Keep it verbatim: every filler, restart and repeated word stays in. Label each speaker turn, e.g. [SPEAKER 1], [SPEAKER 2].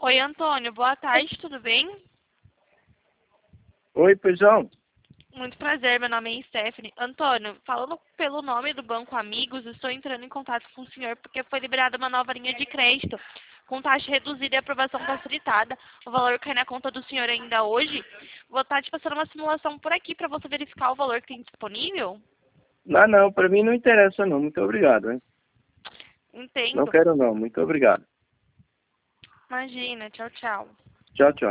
[SPEAKER 1] Oi, Antônio. Boa tarde, tudo bem?
[SPEAKER 2] Oi, Pezão.
[SPEAKER 1] Muito prazer, meu nome é Stephanie. Antônio, falando pelo nome do Banco Amigos, estou entrando em contato com o senhor porque foi liberada uma nova linha de crédito com taxa reduzida e aprovação facilitada. O valor cai na conta do senhor ainda hoje. Vou estar te passando uma simulação por aqui para você verificar o valor que tem disponível.
[SPEAKER 2] Não, não, pra mim não interessa não. Muito obrigado, hein? Não
[SPEAKER 1] Entendo.
[SPEAKER 2] quero não. Muito obrigado.
[SPEAKER 1] Imagina. Tchau, tchau.
[SPEAKER 2] Tchau, tchau.